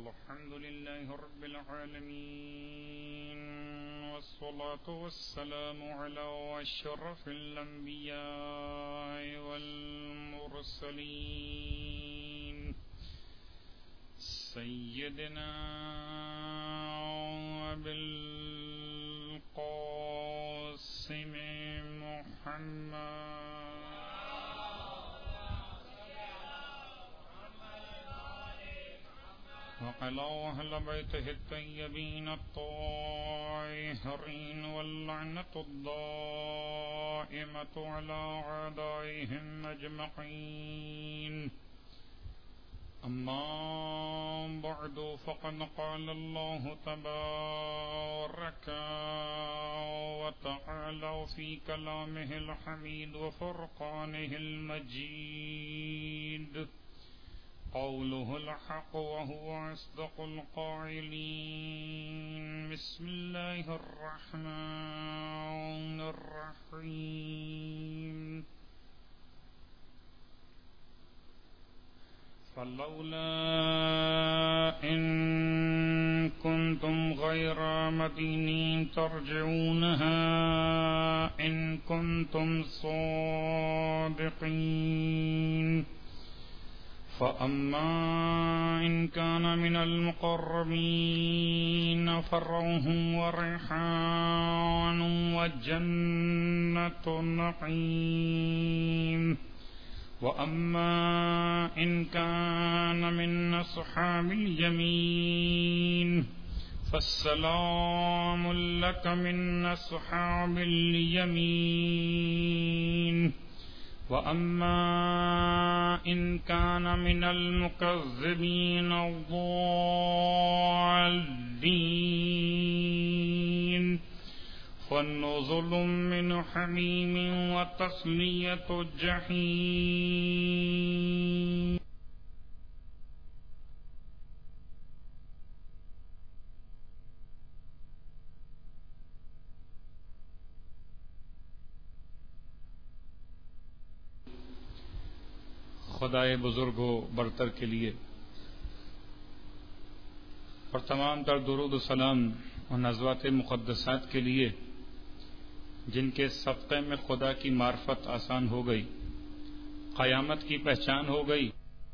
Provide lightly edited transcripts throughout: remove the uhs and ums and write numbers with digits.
الحمد لله رب العالمين والصلاة والسلام على أشرف الأنبياء والمرسلين سيدنا أبي القاسم محمد وعلى أهل بيته الطيبين الطاهرين واللعنة الدائمة على أعدائهم أجمعين أما بعد فقد قال الله تبارك وتعالى في كلامه الحميد وفرقانه المجيد قوله الحق وهو أصدق القائلين بسم الله الرحمن الرحيم فلولا إن كنتم غير مدينين ترجعونها إن كنتم صادقين فأما إن كان من المقربين فروح وريحان وجنة نعيم وأما إن كان من أصحاب اليمين فالسلام لك من أصحاب اليمين وأما إن كان من المكذبين الضالين فنزل من حميم وتصلية الجحيم. خدائے بزرگ و برتر کے لیے اور تمام تر درود و سلام اور نزوات مقدسات کے لیے جن کے صدقے میں خدا کی معرفت آسان ہو گئی، قیامت کی پہچان ہو گئی،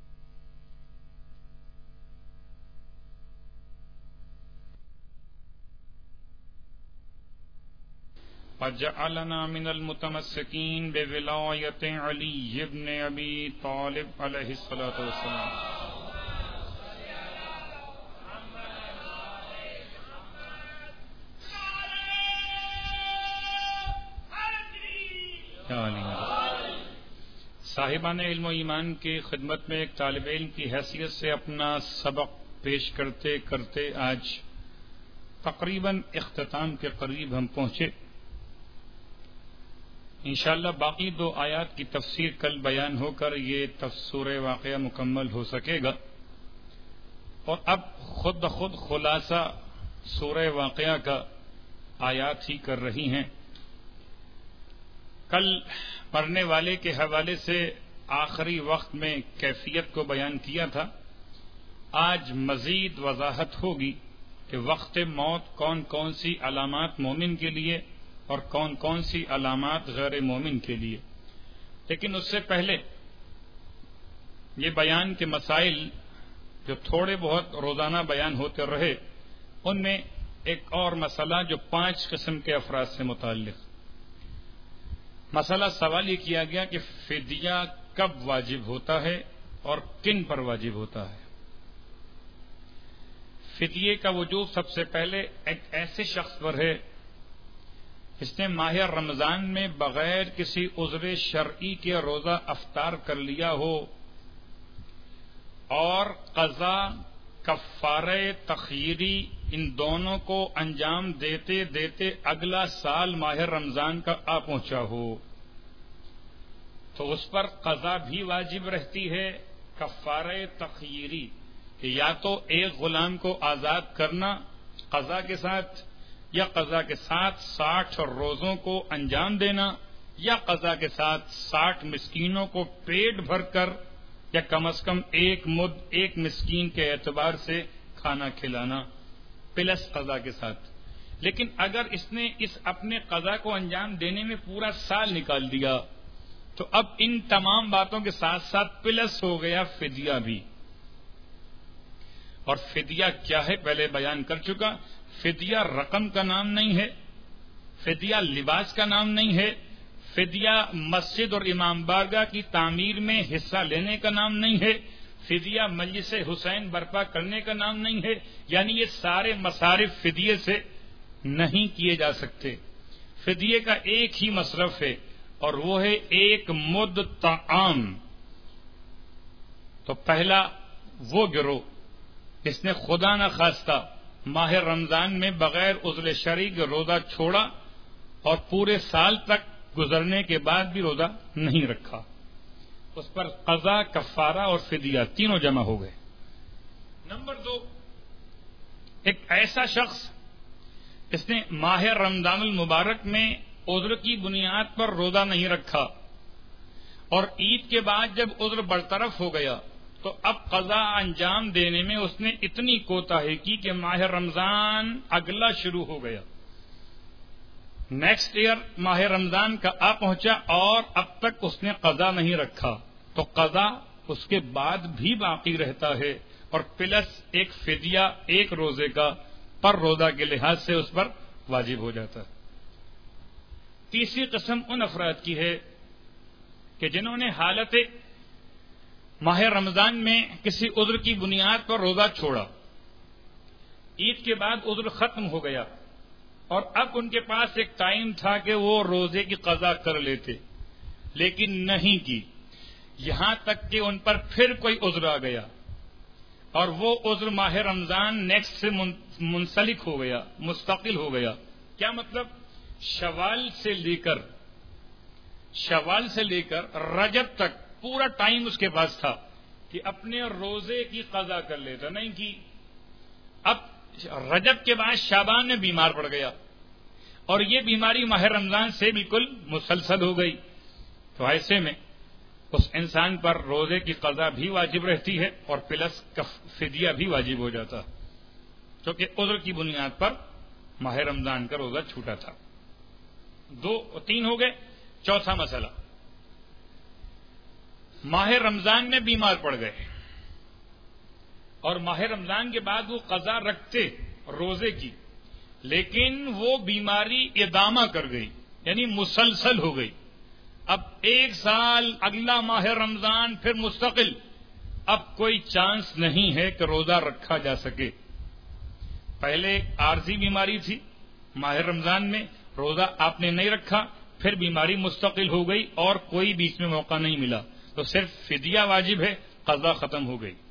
وجعلنا من المتمسكين بولاية علي بن أبي طالب عليه الصلاة والسلام. صاحبان علم و ایمان کی خدمت میں ایک طالب علم کی حیثیت سے اپنا سبق پیش کرتے کرتے آج تقریباً اختتام کے قریب ہم پہنچے. انشاءاللہ باقی 2 آیات کی تفسیر کل بیان ہو کر یہ سورہ واقعہ مکمل ہو سکے گا، اور اب خود بخود خلاصہ سورہ واقعہ کا آیات ہی کر رہی ہیں. کل مرنے والے کے حوالے سے آخری وقت میں کیفیت کو بیان کیا تھا. آج مزید وضاحت ہوگی کہ وقت موت کون کون سی علامات مومن کے لیے اور کون کون سی علامات غیر مومن کے لیے. لیکن اس سے پہلے یہ بیان کے مسائل جو تھوڑے بہت روزانہ بیان ہوتے رہے، ان میں ایک اور مسئلہ جو 5 قسم کے افراد سے متعلق مسئلہ سوال یہ کیا گیا کہ فدیہ کب واجب ہوتا ہے اور کن پر واجب ہوتا ہے. فدیے کا وجوب سب سے پہلے ایک ایسے شخص پر ہے جس نے ماہ رمضان میں بغیر کسی عذر شرعی کے روزہ افطار کر لیا ہو اور قضا کفارہ تخیری ان دونوں کو انجام دیتے دیتے اگلا سال ماہ رمضان کا آ پہنچا ہو تو اس پر قضا بھی واجب رہتی ہے، کفارہ تخیری کہ یا تو ایک غلام کو آزاد کرنا قضا کے ساتھ، یا قضا کے ساتھ 60 روزوں کو انجام دینا، یا قضا کے ساتھ 60 مسکینوں کو پیٹ بھر کر یا کم از کم ایک مد ایک مسکین کے اعتبار سے کھانا کھلانا پلس قضا کے ساتھ. لیکن اگر اس نے اس اپنے قضا کو انجام دینے میں پورا سال نکال دیا تو اب ان تمام باتوں کے ساتھ ساتھ پلس ہو گیا فدیہ بھی. اور فدیہ کیا ہے پہلے بیان کر چکا. فدیہ رقم کا نام نہیں ہے، فدیہ لباس کا نام نہیں ہے، فدیہ مسجد اور امام بارگاہ کی تعمیر میں حصہ لینے کا نام نہیں ہے، فدیہ مجلس حسین برپا کرنے کا نام نہیں ہے. یعنی یہ سارے مصارف فدیے سے نہیں کیے جا سکتے. فدیے کا ایک ہی مصرف ہے اور وہ ہے ایک مد طعام. تو پہلا وہ گروہ جس نے خدا نہ خواستہ ماہ رمضان میں بغیر عذر شرعی کے روزہ چھوڑا اور پورے سال تک گزرنے کے بعد بھی روزہ نہیں رکھا، اس پر قضا، کفارہ اور فدیہ تینوں جمع ہو گئے. نمبر 2، ایک ایسا شخص اس نے ماہ رمضان المبارک میں عذر کی بنیاد پر روزہ نہیں رکھا اور عید کے بعد جب عذر برطرف ہو گیا تو اب قضا انجام دینے میں اس نے اتنی کوتاہی کی کہ ماہ رمضان اگلا شروع ہو گیا. نیکسٹ ایئر ماہ رمضان کا آ پہنچا اور اب تک اس نے قضا نہیں رکھا تو قضا اس کے بعد بھی باقی رہتا ہے اور پلس ایک فدیہ ایک روزے کا پر روزہ کے لحاظ سے اس پر واجب ہو جاتا ہے. تیسری قسم ان افراد کی ہے کہ جنہوں نے حالت ماہ رمضان میں کسی عذر کی بنیاد پر روزہ چھوڑا، عید کے بعد عذر ختم ہو گیا اور اب ان کے پاس ایک ٹائم تھا کہ وہ روزے کی قضا کر لیتے، لیکن نہیں کی، یہاں تک کہ ان پر پھر کوئی عذر آ گیا اور وہ عذر ماہ رمضان نیکسٹ سے منسلک ہو گیا، مستقل ہو گیا. کیا مطلب؟ شوال سے لے کر رجب تک پورا ٹائم اس کے پاس تھا کہ اپنے روزے کی قضا کر لیتا، نہیں کی. اب رجب کے بعد شعبان میں بیمار پڑ گیا اور یہ بیماری ماہ رمضان سے بالکل مسلسل ہو گئی تو ایسے میں اس انسان پر روزے کی قضا بھی واجب رہتی ہے اور پلس فدیہ بھی واجب ہو جاتا کیونکہ عذر کی بنیاد پر ماہ رمضان کا روزہ چھوٹا تھا. 3 ہو گئے. چوتھا مسئلہ، ماہ رمضان میں بیمار پڑ گئے اور ماہ رمضان کے بعد وہ قضا رکھتے روزے کی، لیکن وہ بیماری ادامہ کر گئی یعنی مسلسل ہو گئی. اب 1 سال اگلا ماہ رمضان پھر مستقل، اب کوئی چانس نہیں ہے کہ روزہ رکھا جا سکے. پہلے عارضی بیماری تھی، ماہ رمضان میں روزہ آپ نے نہیں رکھا، پھر بیماری مستقل ہو گئی اور کوئی بیچ میں موقع نہیں ملا تو صرف فدیہ واجب ہے، قضا ختم ہو گئی.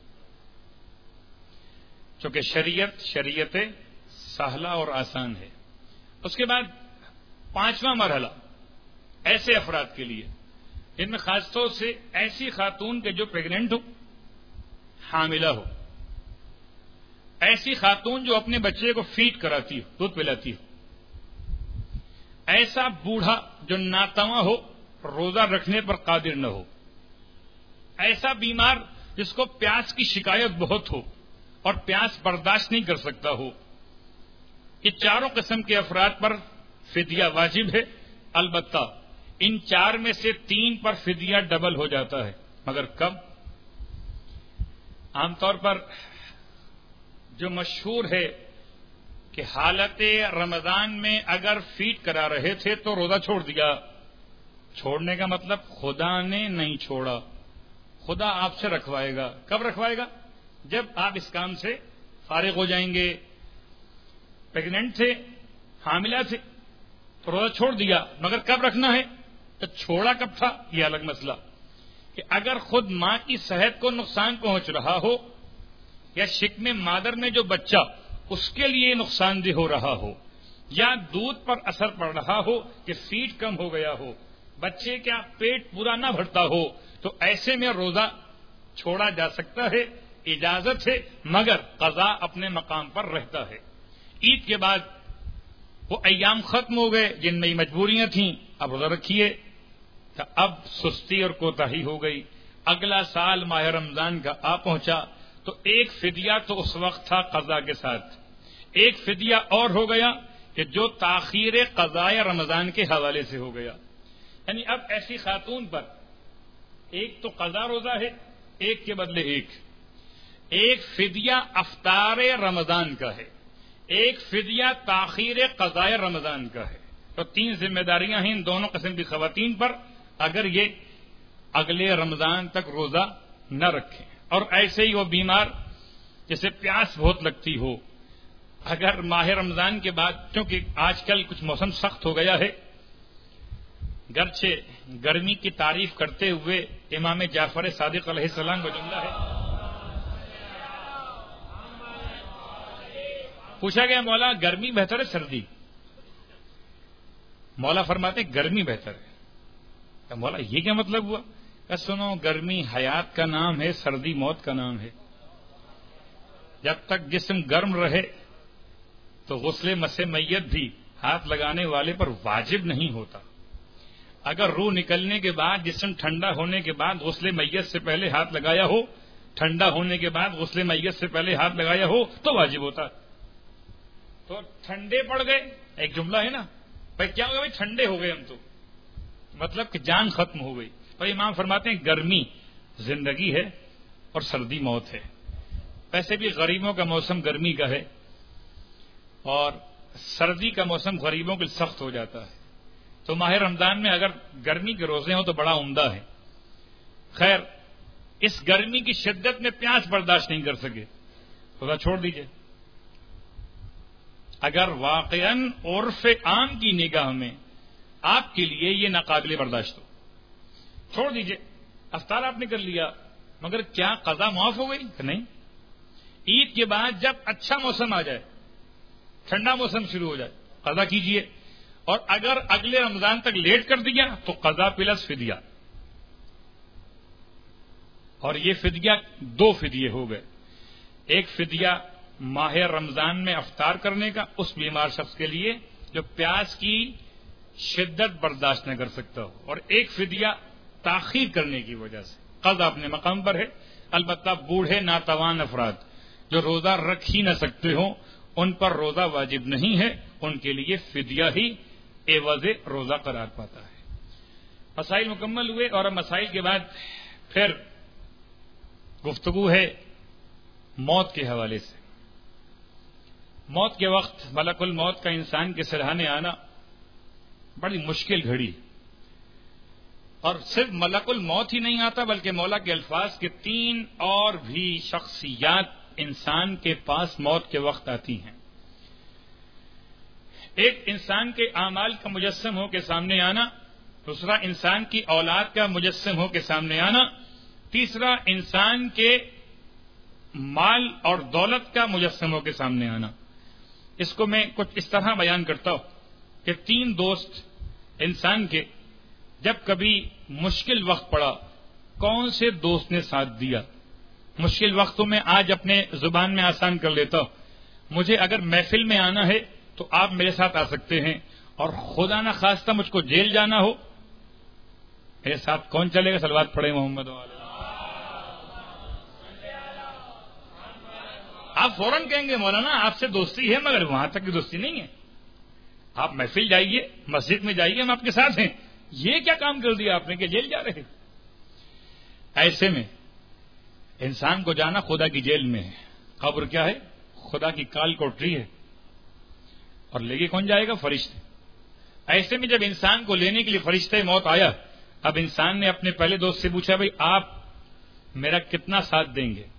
چونکہ شریعت سہلہ اور آسان ہے. اس کے بعد 5واں مرحلہ ایسے افراد کے لیے جن میں خاص طور سے ایسی خاتون کے جو پیگنٹ ہو، حاملہ ہو، ایسی خاتون جو اپنے بچے کو فیڈ کراتی ہو، دودھ پلاتی ہو، ایسا بوڑھا جو ناتواں ہو، روزہ رکھنے پر قادر نہ ہو، ایسا بیمار جس کو پیاس کی شکایت بہت ہو اور پیاس برداشت نہیں کر سکتا ہو. یہ چاروں قسم کے افراد پر فدیہ واجب ہے. البتہ ان 4 میں سے 3 پر فدیہ ڈبل ہو جاتا ہے. مگر کب؟ عام طور پر جو مشہور ہے کہ حالت رمضان میں اگر فیڈ کرا رہے تھے تو روزہ چھوڑ دیا. چھوڑنے کا مطلب خدا نے نہیں چھوڑا، خدا آپ سے رکھوائے گا. کب رکھوائے گا؟ جب آپ اس کام سے فارغ ہو جائیں گے. پیگنٹ تھے، حاملہ تھے تو روزہ چھوڑ دیا، مگر کب رکھنا ہے؟ تو چھوڑا کب تھا یہ الگ مسئلہ. کہ اگر خود ماں کی صحت کو نقصان پہنچ رہا ہو یا شکم مادر میں جو بچہ اس کے لیے نقصان دہ ہو رہا ہو یا دودھ پر اثر پڑ رہا ہو کہ فیڈ کم ہو گیا ہو، بچے کا پیٹ پورا نہ بھرتا ہو، تو ایسے میں روزہ چھوڑا جا سکتا ہے، اجازت ہے، مگر قضا اپنے مقام پر رہتا ہے. عید کے بعد وہ ایام ختم ہو گئے جن میں مجبوریاں تھیں، اب روزہ رکھیے. اب سستی اور کوتاہی ہو گئی. اگلا سال ماہ رمضان کا آ پہنچا تو ایک فدیہ تو اس وقت تھا قضا کے ساتھ، ایک فدیہ اور ہو گیا کہ جو تاخیر قضاء رمضان کے حوالے سے ہو گیا. یعنی اب ایسی خاتون پر ایک تو قضا روزہ ہے، ایک کے بدلے ایک فدیہ افطار رمضان کا ہے، ایک فدیہ تاخیر قضاء رمضان کا ہے. تو 3 ذمہ داریاں ہیں ان دونوں قسم کی خواتین پر اگر یہ اگلے رمضان تک روزہ نہ رکھیں. اور ایسے ہی وہ بیمار جسے پیاس بہت لگتی ہو، اگر ماہ رمضان کے بعد، کیونکہ آج کل کچھ موسم سخت ہو گیا ہے، گرچہ گرمی کی تعریف کرتے ہوئے امام جعفر صادق علیہ السلام کا جملہ ہے، پوچھا گیا مولا گرمی بہتر ہے سردی؟ مولا فرماتے گرمی بہتر ہے. کہ مولا یہ کیا مطلب ہوا؟ کہ سنو، گرمی حیات کا نام ہے، سردی موت کا نام ہے. جب تک جسم گرم رہے تو غسل مس میت بھی ہاتھ لگانے والے پر واجب نہیں ہوتا. اگر روح نکلنے کے بعد جسم ٹھنڈا ہونے کے بعد غسل میت سے پہلے ہاتھ لگایا ہو، ٹھنڈا ہونے کے بعد غسل میت سے پہلے ہاتھ لگایا ہو تو واجب ہوتا. تو ٹھنڈے پڑ گئے، ایک جملہ ہے نا، بھائی کیا ہو گیا؟ بھائی ٹھنڈے ہو گئے ہم، تو مطلب کہ جان ختم ہو گئی. تو امام فرماتے ہیں گرمی زندگی ہے اور سردی موت ہے. ویسے بھی غریبوں کا موسم گرمی کا ہے اور سردی کا موسم غریبوں کے لیے سخت ہو جاتا ہے. تو ماہ رمضان میں اگر گرمی کے روزے ہوں تو بڑا عمدہ ہے. خیر، اس گرمی کی شدت میں پیاس برداشت نہیں کر سکے، روزہ چھوڑ دیجئے. اگر واقعاً عرف عام کی نگاہ میں آپ کے لیے یہ ناقابل برداشت ہو، چھوڑ دیجئے. افطار آپ نے کر لیا، مگر کیا قضا معاف ہو گئی؟ کہ نہیں. عید کے بعد جب اچھا موسم آ جائے، ٹھنڈا موسم شروع ہو جائے، قضا کیجئے. اور اگر اگلے رمضان تک لیٹ کر دیا تو قضا پلس فدیہ. اور یہ فدیہ 2 فدیے ہو گئے. ایک فدیہ ماہ رمضان میں افطار کرنے کا اس بیمار شخص کے لیے جو پیاس کی شدت برداشت نہ کر سکتا ہو، اور ایک فدیہ تاخیر کرنے کی وجہ سے. قضا اپنے مقام پر ہے، البتہ بوڑھے ناتوان افراد جو روزہ رکھ ہی نہ سکتے ہوں ان پر روزہ واجب نہیں ہے، ان کے لیے فدیہ ہی عوض روزہ قرار پاتا ہے. مسائل مکمل ہوئے اور اب مسائل کے بعد پھر گفتگو ہے موت کے حوالے سے. موت کے وقت ملک الموت کا انسان کے سرحانے آنا بڑی مشکل گھڑی، اور صرف ملک الموت ہی نہیں آتا بلکہ مولا کے الفاظ کے 3 اور بھی شخصیات انسان کے پاس موت کے وقت آتی ہیں. ایک انسان کے اعمال کا مجسم ہو کے سامنے آنا، دوسرا انسان کی اولاد کا مجسم ہو کے سامنے آنا، تیسرا انسان کے مال اور دولت کا مجسم ہو کے سامنے آنا. اس کو میں کچھ اس طرح بیان کرتا ہوں کہ 3 دوست انسان کے جب کبھی مشکل وقت پڑا، کون سے دوست نے ساتھ دیا؟ مشکل وقتوں میں آج اپنے زبان میں آسان کر لیتا ہوں. مجھے اگر محفل میں آنا ہے تو آپ میرے ساتھ آ سکتے ہیں، اور خدا نہ خواستہ مجھ کو جیل جانا ہو، میرے ساتھ کون چلے گا؟ صلوات پڑھیں محمد والے. آپ فوراً کہیں گے مولانا آپ سے دوستی ہے، مگر وہاں تک کی دوستی نہیں ہے. آپ محفل جائیے، مسجد میں جائیے، ہم آپ کے ساتھ ہیں. یہ کیا کام کر دیا آپ نے کہ جیل جا رہے؟ ایسے میں انسان کو جانا خدا کی جیل میں ہے. قبر کیا ہے؟ خدا کی کال کوٹری ہے، اور لے کے کون جائے گا؟ فرشتے. ایسے میں جب انسان کو لینے کے لیے فرشتے موت آیا، اب انسان نے اپنے پہلے دوست سے پوچھا بھائی آپ میرا کتنا ساتھ دیں گے؟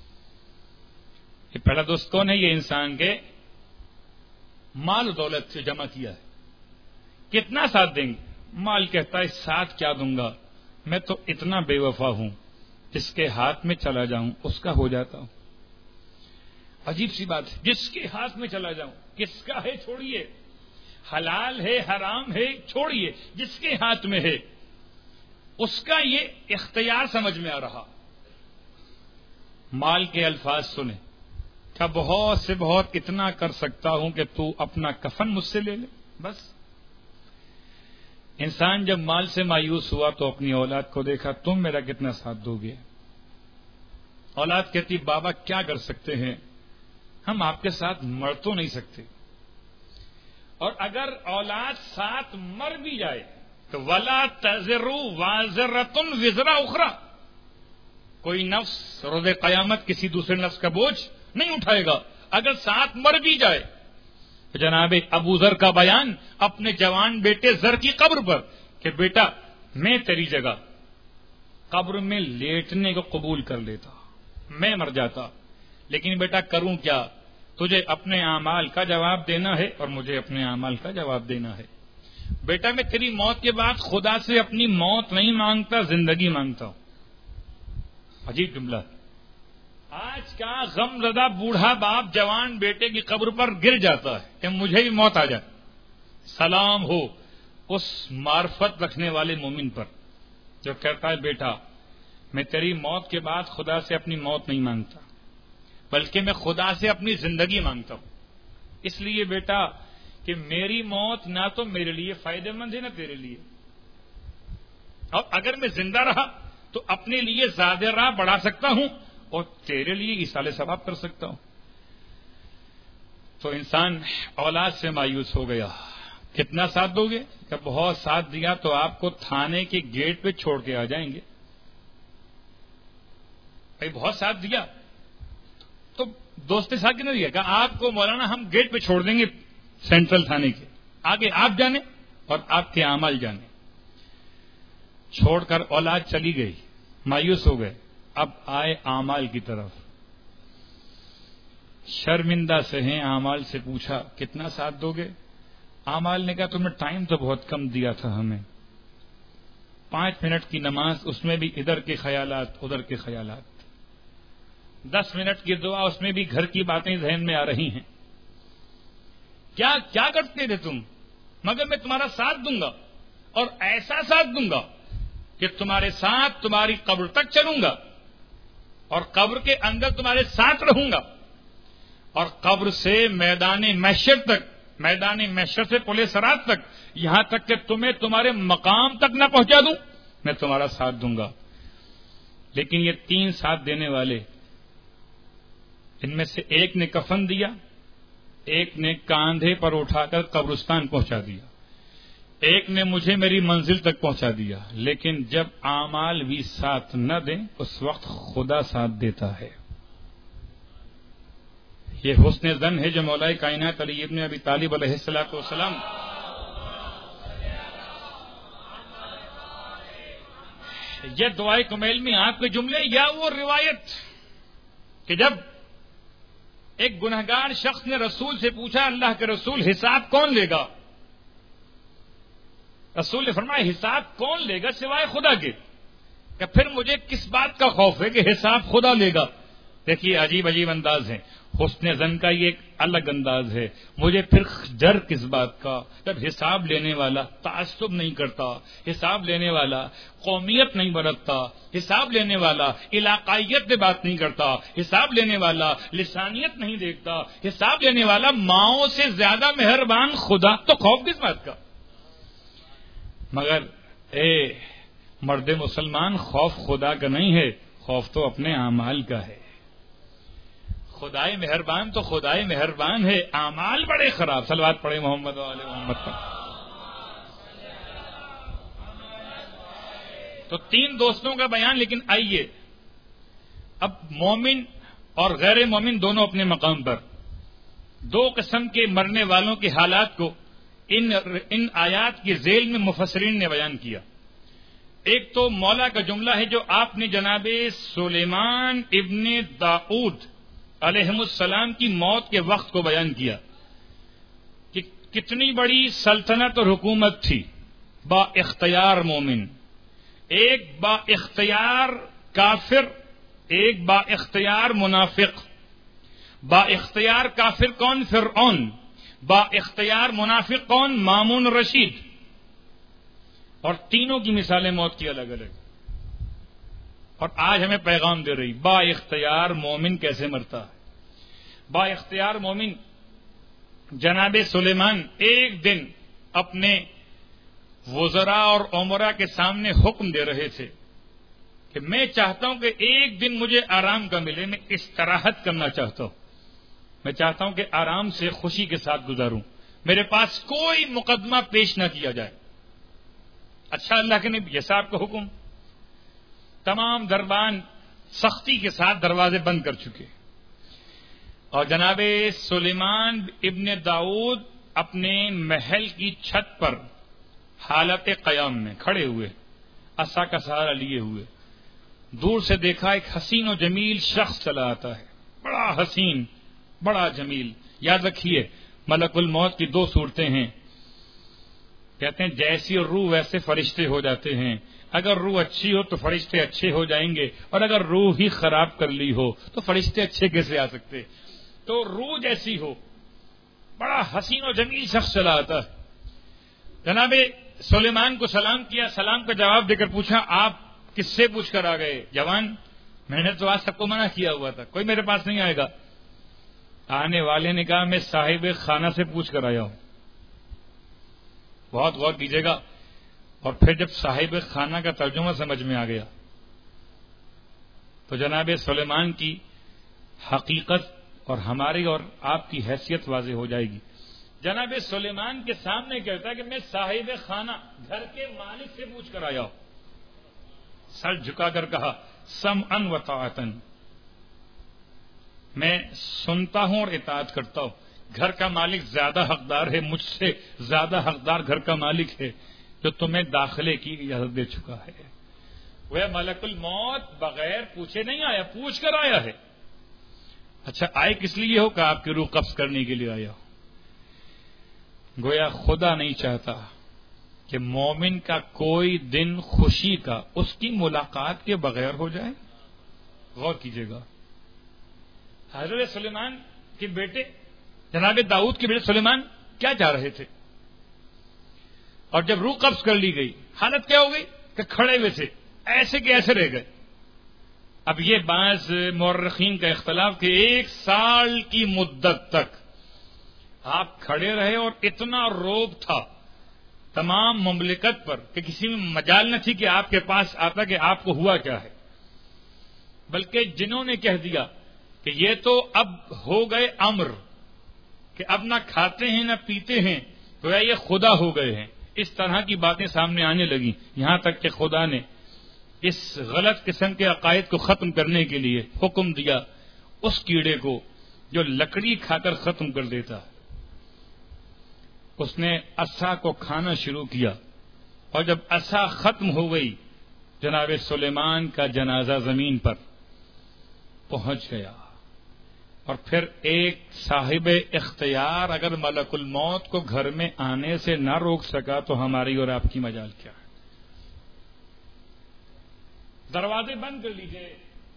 یہ پہلا دوست کون ہے؟ یہ انسان کے مال و دولت سے جمع کیا ہے. کتنا ساتھ دیں گے؟ مال کہتا ہے ساتھ کیا دوں گا، میں تو اتنا بے وفا ہوں، جس کے ہاتھ میں چلا جاؤں اس کا ہو جاتا ہوں. عجیب سی بات ہے، جس کے ہاتھ میں چلا جاؤں. کس کا ہے چھوڑیے، حلال ہے حرام ہے چھوڑیے، جس کے ہاتھ میں ہے اس کا یہ اختیار سمجھ میں آ رہا. مال کے الفاظ سنیں، کیا بہت سے بہت اتنا کر سکتا ہوں کہ تو اپنا کفن مجھ سے لے لے، بس. انسان جب مال سے مایوس ہوا تو اپنی اولاد کو دیکھا، تم میرا کتنا ساتھ دو گے؟ اولاد کہتی بابا کیا کر سکتے ہیں، ہم آپ کے ساتھ مر تو نہیں سکتے، اور اگر اولاد ساتھ مر بھی جائے تو ولا تزر وازرۃ وزر اخرى، کوئی نفس روز قیامت کسی دوسرے نفس کا بوجھ نہیں اٹھائے گا اگر ساتھ مر بھی جائے۔ جناب ابو ذر کا بیان اپنے جوان بیٹے ذر کی قبر پر کہ بیٹا میں تیری جگہ قبر میں لیٹنے کو قبول کر لیتا، میں مر جاتا، لیکن بیٹا کروں کیا، تجھے اپنے اعمال کا جواب دینا ہے اور مجھے اپنے اعمال کا جواب دینا ہے۔ بیٹا میں تیری موت کے بعد خدا سے اپنی موت نہیں مانگتا، زندگی مانگتا ہوں۔ عجیب جملہ۔ آج کا غم زدہ بوڑھا باپ جوان بیٹے کی قبر پر گر جاتا ہے کہ مجھے بھی موت آ جائے۔ سلام ہو اس معرفت رکھنے والے مومن پر جو کہتا ہے بیٹا میں تیری موت کے بعد خدا سے اپنی موت نہیں مانگتا، بلکہ میں خدا سے اپنی زندگی مانگتا ہوں، اس لیے بیٹا کہ میری موت نہ تو میرے لیے فائدہ مند ہے نہ تیرے لیے، اور اگر میں زندہ رہا تو اپنے لیے زیادہ راہ بڑھا سکتا ہوں اور تیرے لیے ایصال ثواب کر سکتا ہوں۔ تو انسان اولاد سے مایوس ہو گیا۔ کتنا ساتھ دو گے؟ کہ بہت ساتھ دیا تو آپ کو تھانے کے گیٹ پہ چھوڑ کے آ جائیں گے۔ بھائی بہت ساتھ دیا تو دوست ساتھ کی نہیں دیا، کہ آپ کو مولانا ہم گیٹ پہ چھوڑ دیں گے سینٹرل تھانے کے، آگے آپ جانے اور آپ کے اعمال جانے۔ چھوڑ کر اولاد چلی گئی، مایوس ہو گئے، اب آئے اعمال کی طرف، شرمندہ سے ہیں اعمال سے پوچھا کتنا ساتھ دو گے؟ اعمال نے کہا تم نے ٹائم تو بہت کم دیا تھا ہمیں، 5 منٹ کی نماز اس میں بھی ادھر کے خیالات ادھر کے خیالات، 10 منٹ کی دعا اس میں بھی گھر کی باتیں ذہن میں آ رہی ہیں، کیا کیا کرتے تھے تم؟ مگر میں تمہارا ساتھ دوں گا اور ایسا ساتھ دوں گا کہ تمہارے ساتھ تمہاری قبر تک چلوں گا اور قبر کے اندر تمہارے ساتھ رہوں گا، اور قبر سے میدان محشر تک، میدان محشر سے پل صراط تک، یہاں تک کہ تمہیں تمہارے مقام تک نہ پہنچا دوں میں تمہارا ساتھ دوں گا۔ لیکن یہ 3 ساتھ دینے والے، ان میں سے ایک نے کفن دیا، ایک نے کاندھے پر اٹھا کر قبرستان پہنچا دیا، ایک نے مجھے میری منزل تک پہنچا دیا، لیکن جب اعمال بھی ساتھ نہ دیں اس وقت خدا ساتھ دیتا ہے۔ یہ حسن ظن ہے جو مولا کائنات علی ابن ابی طالب علیہ الصلوۃ والسلام یہ دعائے کمیل میں آپ کے جملے یا وہ روایت کہ جب ایک گنہگار شخص نے رسول سے پوچھا اللہ کے رسول حساب کون لے گا؟ رسول نے فرمایا حساب کون لے گا سوائے خدا کے، کہ پھر مجھے کس بات کا خوف ہے کہ حساب خدا لے گا۔ دیکھیے عجیب عجیب انداز ہیں، حسن ظن کا یہ ایک الگ انداز ہے، مجھے پھر ڈر کس بات کا جب حساب لینے والا تعصب نہیں کرتا، حساب لینے والا قومیت نہیں برتتا، حساب لینے والا علاقائیت سے بات نہیں کرتا، حساب لینے والا لسانیت نہیں دیکھتا، حساب لینے والا ماؤں سے زیادہ مہربان خدا، تو خوف کس بات کا؟ مگر اے مرد مسلمان خوف خدا کا نہیں ہے، خوف تو اپنے اعمال کا ہے۔ خدائے مہربان تو خدائے مہربان ہے، اعمال بڑے خراب۔ صلوات پڑھے محمد و آل محمد پر۔ تو 3 دوستوں کا بیان، لیکن آئیے اب مومن اور غیر مومن دونوں اپنے مقام پر 2 قسم کے مرنے والوں کے حالات کو ان آیات کی ذیل میں مفسرین نے بیان کیا۔ ایک تو مولا کا جملہ ہے جو آپ نے جناب سلیمان ابن داؤد علیہ السلام کی موت کے وقت کو بیان کیا کہ کتنی بڑی سلطنت اور حکومت تھی، با اختیار مومن، ایک با اختیار کافر، ایک با اختیار منافق۔ با اختیار کافر کون؟ فرعون۔ با اختیار منافق کون؟ مامون رشید۔ اور تینوں کی مثالیں موت کی الگ الگ، اور آج ہمیں پیغام دے رہی با اختیار مومن کیسے مرتا ہے۔ با اختیار مومن جناب سلیمان ایک دن اپنے وزراء اور امراء کے سامنے حکم دے رہے تھے کہ میں چاہتا ہوں کہ ایک دن مجھے آرام کا ملے، میں استراحت کرنا چاہتا ہوں، میں چاہتا ہوں کہ آرام سے خوشی کے ساتھ گزاروں، میرے پاس کوئی مقدمہ پیش نہ کیا جائے۔ اچھا، اللہ کے نبی جیسا آپ کا حکم، تمام دربان سختی کے ساتھ دروازے بند کر چکے، اور جناب سلیمان ابن داؤد اپنے محل کی چھت پر حالت قیام میں کھڑے ہوئے، عصا کا سہارا لیے ہوئے، دور سے دیکھا ایک حسین و جمیل شخص چلا آتا ہے، بڑا حسین، بڑا جمیل۔ یاد رکھیے ملک الموت کی دو صورتیں ہیں، کہتے ہیں جیسی روح ویسے فرشتے ہو جاتے ہیں، اگر روح اچھی ہو تو فرشتے اچھے ہو جائیں گے، اور اگر روح ہی خراب کر لی ہو تو فرشتے اچھے کیسے آ سکتے؟ تو روح جیسی ہو، بڑا حسین و جمیل شخص چلا آتا ہے۔ جناب سلیمان کو سلام کیا، سلام کا جواب دے کر پوچھا آپ کس سے پوچھ کر آ گئے؟ جوان، میں نے تو آج سب کو منع کیا ہوا تھا، کوئی میرے پاس نہیں آئے گا۔ آنے والے نے کہا میں صاحب خانہ سے پوچھ کر آیا ہوں۔ بہت غور کیجیے گا، اور پھر جب صاحب خانہ کا ترجمہ سمجھ میں آ گیا تو جناب سلیمان کی حقیقت اور ہماری اور آپ کی حیثیت واضح ہو جائے گی۔ جناب سلیمان کے سامنے کہتا ہے کہ میں صاحب خانہ گھر کے مالک سے پوچھ کر آیا ہوں۔ سر جھکا کر کہا سمعن و طاعتن، میں سنتا ہوں اور اطاعت کرتا ہوں، گھر کا مالک زیادہ حقدار ہے، مجھ سے زیادہ حقدار گھر کا مالک ہے جو تمہیں داخلے کی اجازت دے چکا ہے۔ وہ ملک الموت بغیر پوچھے نہیں آیا، پوچھ کر آیا ہے۔ اچھا، آئے کس لیے ہو؟ کہ آپ کی روح قبض کرنے کے لیے آیا ہو۔ گویا خدا نہیں چاہتا کہ مومن کا کوئی دن خوشی کا اس کی ملاقات کے بغیر ہو جائے۔ غور کیجیے گا، حضرت سلیمان کے بیٹے جناب داؤد کے بیٹے سلیمان کیا چاہ رہے تھے؟ اور جب روح قبض کر لی گئی، حالت کیا ہو گئی کہ کھڑے ہوئے تھے، ایسے کہ ایسے رہ گئے۔ اب یہ بعض مورخین کا اختلاف کہ 1 سال کی مدت تک آپ کھڑے رہے، اور اتنا روب تھا تمام مملکت پر کہ کسی میں مجال نہ تھی کہ آپ کے پاس آتا کہ آپ کو ہوا کیا ہے، بلکہ جنہوں نے کہہ دیا کہ یہ تو اب ہو گئے امر کہ اب نہ کھاتے ہیں نہ پیتے ہیں، تو یہ خدا ہو گئے ہیں، اس طرح کی باتیں سامنے آنے لگی، یہاں تک کہ خدا نے اس غلط قسم کے عقائد کو ختم کرنے کے لیے حکم دیا اس کیڑے کو جو لکڑی کھا کر ختم کر دیتا ہے۔ اس نے عصا کو کھانا شروع کیا، اور جب عصا ختم ہو گئی جناب سلیمان کا جنازہ زمین پر پہنچ گیا، اور پھر ایک صاحب اختیار اگر ملک الموت کو گھر میں آنے سے نہ روک سکا تو ہماری اور آپ کی مجال کیا ہے؟ دروازے بند کر لیجئے،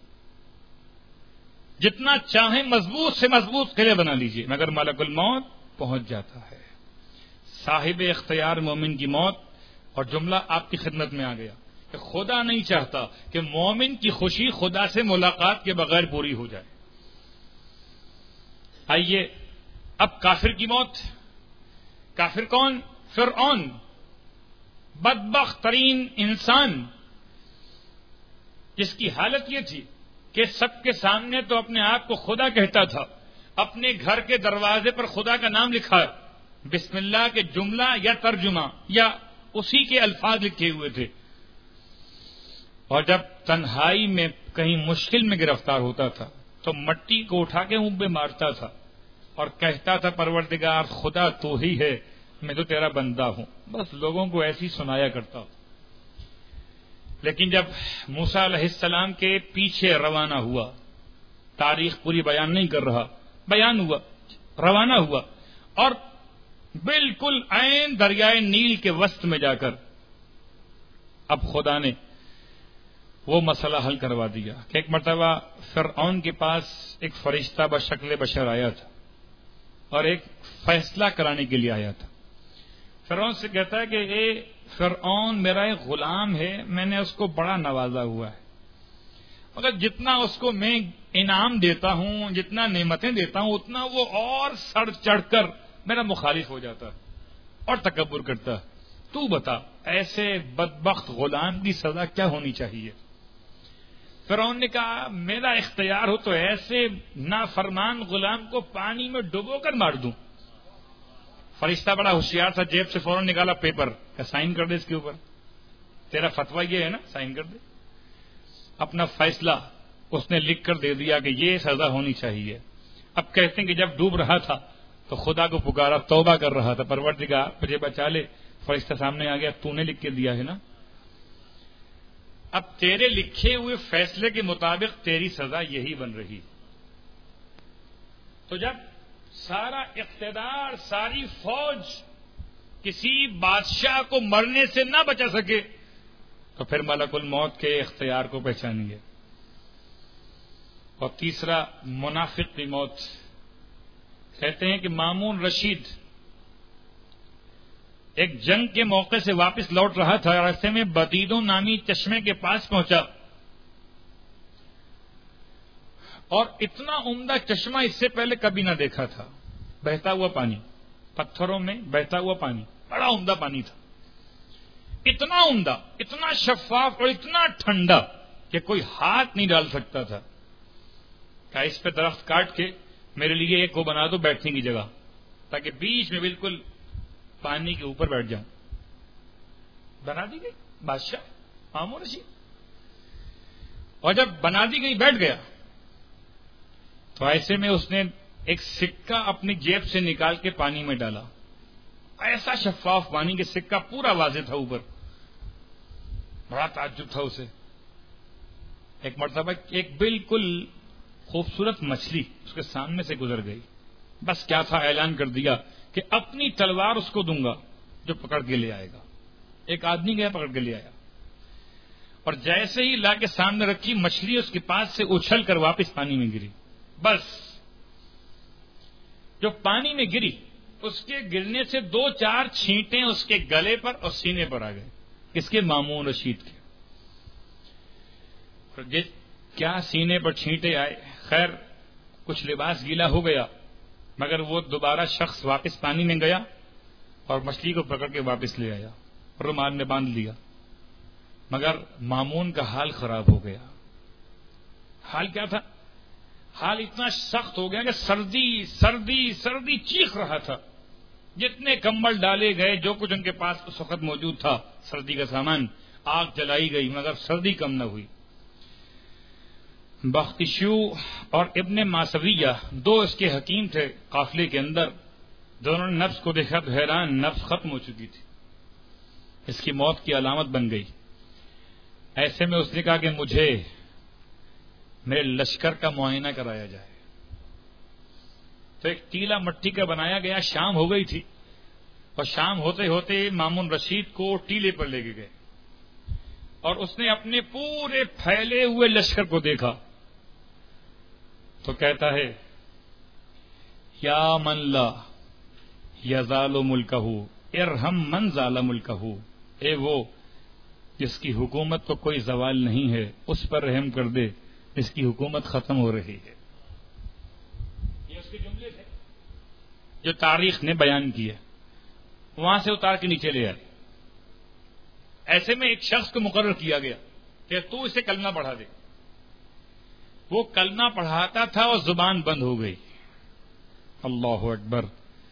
جتنا چاہیں مضبوط سے مضبوط قلعے بنا لیجئے، مگر ملک الموت پہنچ جاتا ہے۔ صاحب اختیار مومن کی موت، اور جملہ آپ کی خدمت میں آ گیا کہ خدا نہیں چاہتا کہ مومن کی خوشی خدا سے ملاقات کے بغیر پوری ہو جائے۔ آئیے اب کافر کی موت۔ کافر کون؟ فرعون، بدبخت ترین انسان، جس کی حالت یہ تھی کہ سب کے سامنے تو اپنے آپ کو خدا کہتا تھا، اپنے گھر کے دروازے پر خدا کا نام لکھا ہے، بسم اللہ کے جملہ یا ترجمہ یا اسی کے الفاظ لکھے ہوئے تھے، اور جب تنہائی میں کہیں مشکل میں گرفتار ہوتا تھا تو مٹی کو اٹھا کے منہ پہ مارتا تھا اور کہتا تھا پروردگار خدا تو ہی ہے، میں تو تیرا بندہ ہوں، بس لوگوں کو ایسی سنایا کرتا ہوں۔ لیکن جب موسیٰ علیہ السلام کے پیچھے روانہ ہوا، تاریخ پوری بیان نہیں کر رہا، بیان ہوا، روانہ ہوا، اور بالکل عین دریائے نیل کے وسط میں جا کر اب خدا نے وہ مسئلہ حل کروا دیا کہ ایک مرتبہ فرعون کے پاس ایک فرشتہ بشکل بشر آیا تھا اور ایک فیصلہ کرانے کے لیے آیا تھا۔ فرعون سے کہتا ہے کہ اے فرعون، میرا ایک غلام ہے، میں نے اس کو بڑا نوازا ہوا ہے، مگر جتنا اس کو میں انعام دیتا ہوں، جتنا نعمتیں دیتا ہوں، اتنا وہ اور سڑ چڑھ کر میرا مخالف ہو جاتا ہے اور تکبر کرتا ہے۔ تو بتا ایسے بدبخت غلام کی سزا کیا ہونی چاہیے؟ فرعون نے کہا میرا اختیار ہو تو ایسے نافرمان غلام کو پانی میں ڈبو کر مار دوں. فرشتہ بڑا ہوشیار تھا، جیب سے فوراً نکالا پیپر کہ سائن کر دے اس کے اوپر، تیرا فتویٰ یہ ہے نا، سائن کر دے. اپنا فیصلہ اس نے لکھ کر دے دیا کہ یہ سزا ہونی چاہیے. اب کہتے ہیں کہ جب ڈوب رہا تھا تو خدا کو پکارا، توبہ کر رہا تھا، پروردگار مجھے بچا لے. فرشتہ سامنے آ گیا، تو نے لکھ کے دیا ہے نا، اب تیرے لکھے ہوئے فیصلے کے مطابق تیری سزا یہی بن رہی. تو جب سارا اقتدار، ساری فوج کسی بادشاہ کو مرنے سے نہ بچا سکے تو پھر ملک الموت کے اختیار کو پہچانیے. اور تیسرا منافق کی موت. کہتے ہیں کہ مامون رشید ایک جنگ کے موقع سے واپس لوٹ رہا تھا، راستے میں بدیدوں نامی چشمے کے پاس پہنچا اور اتنا عمدہ چشمہ اس سے پہلے کبھی نہ دیکھا تھا. بہتا ہوا پانی، پتھروں میں بہتا ہوا پانی، بڑا عمدہ پانی تھا، اتنا عمدہ، اتنا شفاف اور اتنا ٹھنڈا کہ کوئی ہاتھ نہیں ڈال سکتا تھا. کہا اس پہ درخت کاٹ کے میرے لیے ایک وہ بنا دو بیٹھنے کی جگہ، تاکہ بیچ میں بالکل پانی کے اوپر بیٹھ جاؤں. بنا دی گئی بادشاہ مامون رشید. اور جب بنا دی گئی بیٹھ گیا تو ایسے میں اس نے ایک سکہ اپنی جیب سے نکال کے پانی میں ڈالا. ایسا شفاف پانی کہ سکہ پورا واضح تھا اوپر. بڑا تعجب تھا اسے. ایک مرتبہ ایک بالکل خوبصورت مچھلی اس کے سامنے سے گزر گئی. بس کیا تھا، اعلان کر دیا کہ اپنی تلوار اس کو دوں گا جو پکڑ کے لے آئے گا. ایک آدمی گیا پکڑ کے لے آیا اور جیسے ہی لا کے سامنے رکھی مچھلی اس کے پاس سے اچھل کر واپس پانی میں گری. بس جو پانی میں گری اس کے گرنے سے 2-4 چھینٹیں اس کے گلے پر اور سینے پر آ گئے. اس کے مامون رشید کے کیا سینے پر چھینٹے آئے. خیر کچھ لباس گیلا ہو گیا مگر وہ دوبارہ شخص واپس پانی میں گیا اور مچھلی کو پکڑ کے واپس لے آیا، رومال میں باندھ لیا. مگر مامون کا حال خراب ہو گیا. حال کیا تھا؟ حال اتنا سخت ہو گیا کہ سردی سردی سردی چیخ رہا تھا. جتنے کمبل ڈالے گئے، جو کچھ ان کے پاس اس وقت موجود تھا سردی کا سامان، آگ جلائی گئی مگر سردی کم نہ ہوئی. بختشو اور ابن ماسویہ 2 اس کے حکیم تھے قافلے کے اندر. دونوں نے نفس کو دیکھا تو حیران، نفس ختم ہو چکی تھی، اس کی موت کی علامت بن گئی. ایسے میں اس نے کہا کہ مجھے میرے لشکر کا معائنہ کرایا جائے. تو ایک ٹیلا مٹی کا بنایا گیا. شام ہو گئی تھی اور شام ہوتے ہوتے مامون رشید کو ٹیلے پر لے کے گئے اور اس نے اپنے پورے پھیلے ہوئے لشکر کو دیکھا تو کہتا ہے یا من لا یزال ملکہ ارحم من زال ملکہ. اے وہ جس کی حکومت کو کوئی زوال نہیں ہے اس پر رحم کر دے، اس کی حکومت ختم ہو رہی ہے. یہ اس کے جملے تھے جو تاریخ نے بیان کیے. وہاں سے اتار کے نیچے لے آئے. ایسے میں ایک شخص کو مقرر کیا گیا کہ تو اسے کلمہ پڑھا دے. وہ کلمہ پڑھاتا تھا اور زبان بند ہو گئی. اللہ اکبر.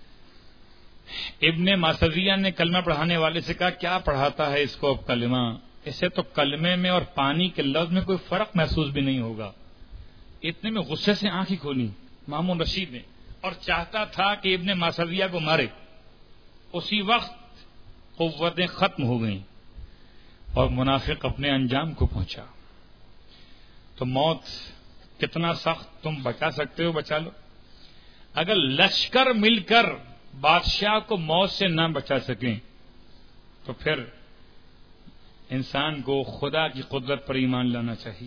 ابن ماسویہ نے کلمہ پڑھانے والے سے کہا کیا پڑھاتا ہے اس کو اب کلمہ؟ اسے تو کلمے میں اور پانی کے لفظ میں کوئی فرق محسوس بھی نہیں ہوگا. اتنے میں غصے سے آنکھیں کھولی مامون رشید نے اور چاہتا تھا کہ ابن ماسویہ کو مارے. اسی وقت قوتیں ختم ہو گئیں اور منافق اپنے انجام کو پہنچا. تو موت کتنا سخت، تم بچا سکتے ہو بچا لو. اگر لشکر مل کر بادشاہ کو موت سے نہ بچا سکیں تو پھر انسان کو خدا کی قدرت پر ایمان لانا چاہیے.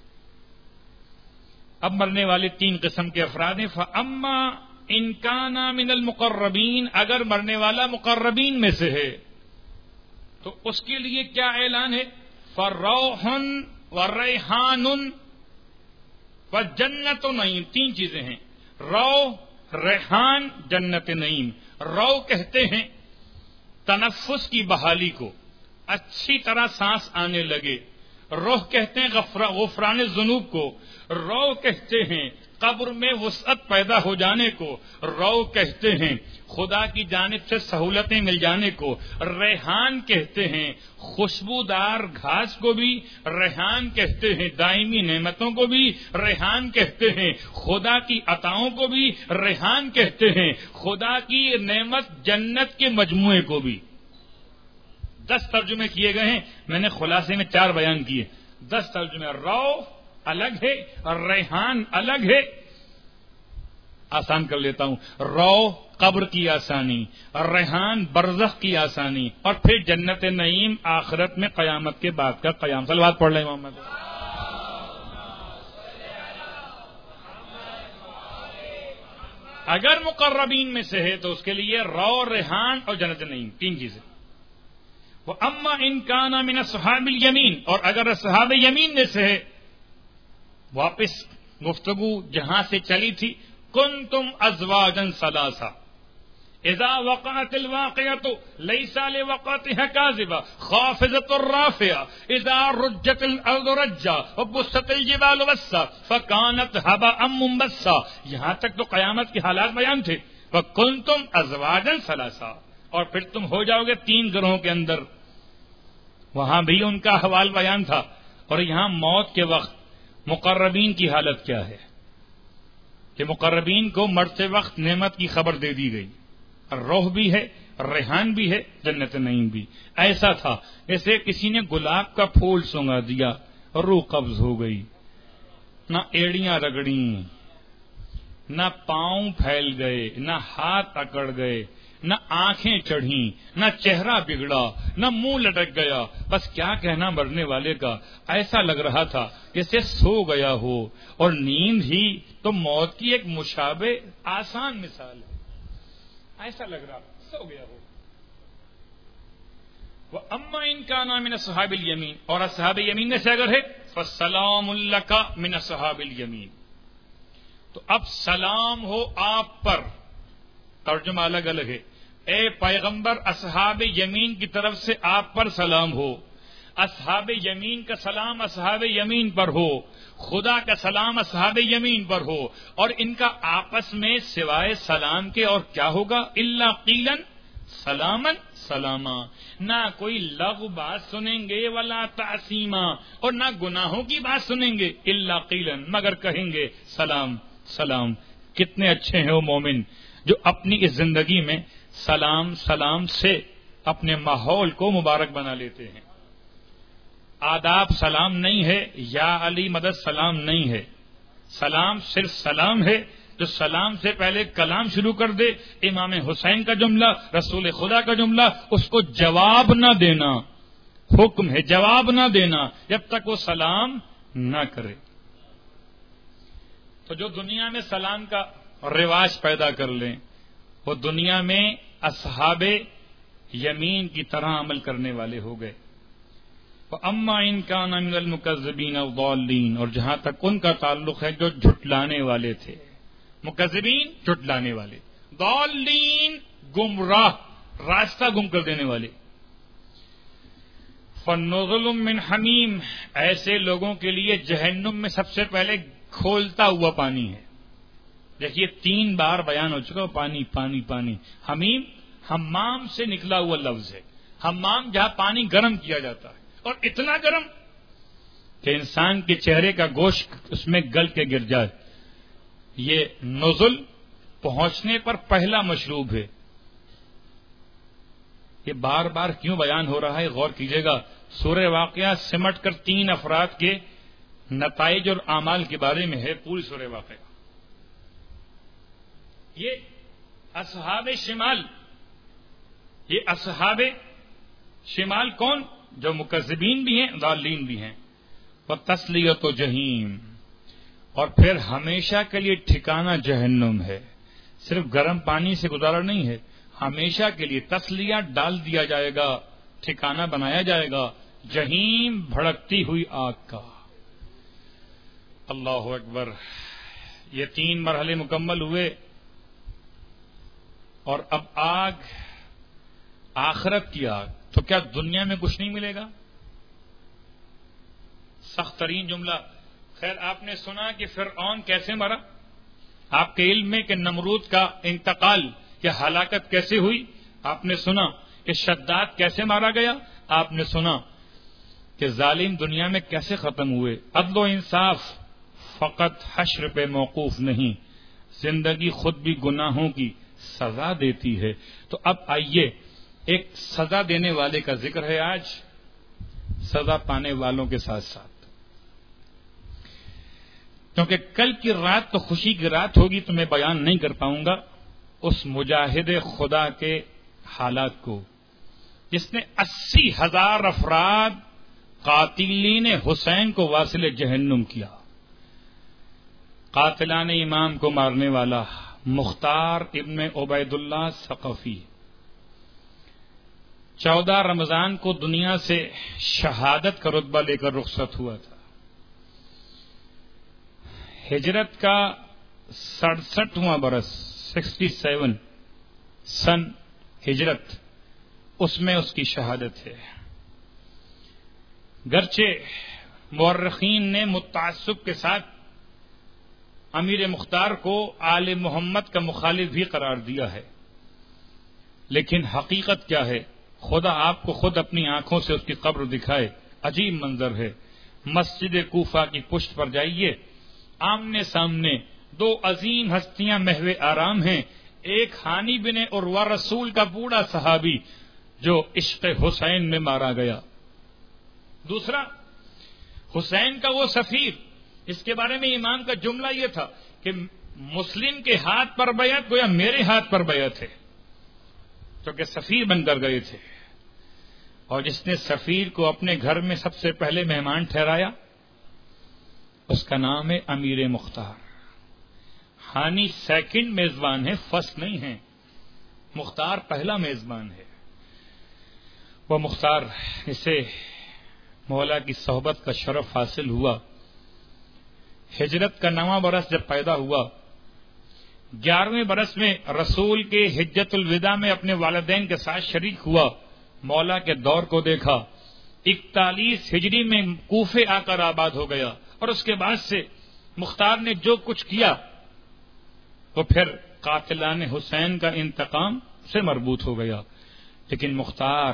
اب مرنے والے 3 قسم کے افراد ہیں. فَأَمَّا إِن كَانَ مِنَ الْمُقَرَّبِينَ، اگر مرنے والا مقربین میں سے ہے تو اس کے لیے کیا اعلان ہے؟ فَرَوْحٌ وَرَيْحَانٌ وَجَنَّتُ نَعِيمٍ. 3 چیزیں ہیں، روح، ریحان، جنت نعیم. رو کہتے ہیں تنفس کی بحالی کو، اچھی طرح سانس آنے لگے. روح کہتے ہیں غفران ذنوب کو، رو کہتے ہیں قبر میں وسعت پیدا ہو جانے کو، رو کہتے ہیں خدا کی جانب سے سہولتیں مل جانے کو، ریحان کہتے ہیں خوشبودار گھاس کو بھی، ریحان کہتے ہیں دائمی نعمتوں کو بھی، ریحان کہتے ہیں خدا کی عطاؤں کو بھی، ریحان کہتے ہیں خدا کی نعمت جنت کے مجموعے کو بھی۔ 10 ترجمے کیے گئے ہیں، میں نے خلاصے میں 4 بیان کیے۔ 10 ترجمے، رو الگ ہے اور ریحان الگ ہے۔ آسان کر لیتا ہوں، رو قبر کی آسانی، ریحان برزخ کی آسانی، اور پھر جنت نعیم آخرت میں قیامت کے بعد کا قیام۔ صلوات پڑھ لیں محمد۔ اگر مقربین میں سے ہے تو اس کے لیے رو، ریحان اور جنت نعیم، 3 چیزیں۔ وہ اما ان کان من اصحاب الیمین، اور اگر اصحاب یمین میں سے ہے، واپس گفتگو جہاں سے چلی تھی، کنتم ازواجا ثلاثا اذا وقعت الواقعۃ لیس لوقعتها کاذبہ خافضۃ رافعہ اذا رجت الارض رجا وبست الجبال بسا فكانت هباء منبثا، یہاں تک تو قیامت کے حالات بیان تھے۔ وکنتم ازواجا ثلاثا، اور پھر تم ہو جاؤ گے 3 گروہوں کے اندر، وہاں بھی ان کا حوال بیان تھا۔ اور یہاں موت کے وقت مقربین کی حالت کیا ہے کہ مقربین کو مرتے وقت نعمت کی خبر دے دی گئی، روح بھی ہے، ریحان بھی ہے، جنت نعیم بھی۔ ایسا تھا جیسے کسی نے گلاب کا پھول سونگا دیا، روح قبض ہو گئی، نہ ایڑیاں رگڑیں، نہ پاؤں پھیل گئے، نہ ہاتھ اکڑ گئے، نہ آنکھیں چڑھیں، نہ چہرہ بگڑا، نہ منہ لٹک گیا، بس کیا کہنا مرنے والے کا، ایسا لگ رہا تھا جیسے سو گیا ہو۔ اور نیند ہی تو موت کی ایک مشابہ آسان مثال ہے، ایسا لگ رہا سو گیا ہو۔ وَأَمَّا إِن كَانَ مِنَ أَصْحَابِ الْيَمِينِ، اور اصحاب یمین میں سے اگر ہے، فَالسَّلَامُ لَكَ مِنْ أَصْحَابِ الْيَمِينِ، تو اب سلام ہو آپ پر۔ ترجمہ الگ الگ ہے۔ اے پیغمبر، اصحاب یمین کی طرف سے آپ پر سلام ہو، اصحاب یمین کا سلام اصحاب یمین پر ہو، خدا کا سلام اصحاب یمین پر ہو، اور ان کا آپس میں سوائے سلام کے اور کیا ہوگا؟ الا قیلا سلامن سلاما، نہ کوئی لغو بات سنیں گے ولا تعصیما، اور نہ گناہوں کی بات سنیں گے، الا قیلا، مگر کہیں گے سلام سلام۔ کتنے اچھے ہیں وہ مومن جو اپنی اس زندگی میں سلام سلام سے اپنے ماحول کو مبارک بنا لیتے ہیں۔ آداب سلام نہیں ہے، یا علی مدد سلام نہیں ہے، سلام صرف سلام ہے۔ جو سلام سے پہلے کلام شروع کر دے، امام حسین کا جملہ، رسول خدا کا جملہ، اس کو جواب نہ دینا، حکم ہے جواب نہ دینا جب تک وہ سلام نہ کرے۔ تو جو دنیا میں سلام کا رواج پیدا کر لیں، وہ دنیا میں اصحاب یمین کی طرح عمل کرنے والے ہو گئے۔ وَأَمَّا إِن كَانَ مِنَ الْمُكَذِّبِينَ الضَّالِّينَ، اور جہاں تک ان کا تعلق ہے جو جھٹلانے والے تھے، مکذبین جھٹلانے والے، ضالین گمراہ، راستہ گم کر دینے والے۔ فَنُزُلٌ مِّنْ حَمِيمٍ، ایسے لوگوں کے لیے جہنم میں سب سے پہلے کھولتا ہوا پانی ہے۔ دیکھیے 3 بار بیان ہو چکا، پانی پانی پانی۔ حمیم حمام سے نکلا ہوا لفظ ہے، حمام جہاں پانی گرم کیا جاتا ہے، اور اتنا گرم کہ انسان کے چہرے کا گوشت اس میں گل کے گر جائے۔ یہ نزل پہنچنے پر پہلا مشروب ہے۔ یہ بار بار کیوں بیان ہو رہا ہے، غور کیجئے گا۔ سورہ واقعہ سمٹ کر 3 افراد کے نتائج اور اعمال کے بارے میں ہے پوری سورہ واقعہ۔ یہ اصحاب شمال، یہ اصحاب شمال کون؟ جو مکذبین بھی ہیں، ضالین بھی ہیں۔ وَتَصْلِيَةُ جَحِيمٍ، اور پھر ہمیشہ کے لیے ٹھکانہ جہنم ہے۔ صرف گرم پانی سے گزارا نہیں ہے، ہمیشہ کے لیے تسلیہ ڈال دیا جائے گا، ٹھکانہ بنایا جائے گا جہیم، بھڑکتی ہوئی آگ کا۔ اللہ اکبر۔ یہ 3 مرحلے مکمل ہوئے، اور اب آگ، آخرت کی آگ، تو کیا دنیا میں کچھ نہیں ملے گا؟ سخت ترین جملہ. خیر آپ نے سنا کہ فرعون کیسے مرا؟ آپ کے علم میں کہ نمرود کا انتقال یا ہلاکت کیسے ہوئی؟ آپ نے سنا کہ شداد کیسے مارا گیا؟ آپ نے سنا کہ ظالم دنیا میں کیسے ختم ہوئے؟ عدل و انصاف فقط حشر پہ موقوف نہیں، زندگی خود بھی گناہوں کی سزا دیتی ہے. تو اب آئیے ایک سزا دینے والے کا ذکر ہے آج، سزا پانے والوں کے ساتھ ساتھ، کیونکہ کل کی رات تو خوشی کی رات ہوگی تو میں بیان نہیں کر پاؤں گا اس مجاہد خدا کے حالات کو جس نے 80,000 افراد قاتلین حسین کو واصل جہنم کیا. قاتلان امام کو مارنے والا مختار ابن عبید اللہ ثقفی 14 رمضان کو دنیا سے شہادت کا رتبہ لے کر رخصت ہوا تھا. ہجرت کا 67واں برس 67 سن ہجرت، اس میں اس کی شہادت ہے. گرچہ مورخین نے متعصب کے ساتھ امیر مختار کو آل محمد کا مخالف بھی قرار دیا ہے، لیکن حقیقت کیا ہے خدا آپ کو خود اپنی آنکھوں سے اس کی قبر دکھائے. عجیب منظر ہے. مسجد کوفہ کی پشت پر جائیے، آمنے سامنے دو عظیم ہستیاں محو آرام ہیں. ایک ہانی بن عروہ رسول کا بوڑھا صحابی جو عشق حسین میں مارا گیا، دوسرا حسین کا وہ سفیر اس کے بارے میں امام کا جملہ یہ تھا کہ مسلم کے ہاتھ پر بیعت گویا میرے ہاتھ پر بیعت ہے، کیونکہ سفیر بن کر گئے تھے. اور جس نے سفیر کو اپنے گھر میں سب سے پہلے مہمان ٹھہرایا اس کا نام ہے امیر مختار. ہانی سیکنڈ میزبان ہے، فرسٹ نہیں ہے، مختار پہلا میزبان ہے. وہ مختار اسے مولا کی صحبت کا شرف حاصل ہوا. ہجرت کا 9واں برس جب پیدا ہوا، 11ویں برس میں رسول کے حجت الوداع میں اپنے والدین کے ساتھ شریک ہوا. مولا کے دور کو دیکھا. 41 ہجری میں کوفے آ کر آباد ہو گیا، اور اس کے بعد سے مختار نے جو کچھ کیا وہ پھر قاتلان حسین کا انتقام سے مربوط ہو گیا. لیکن مختار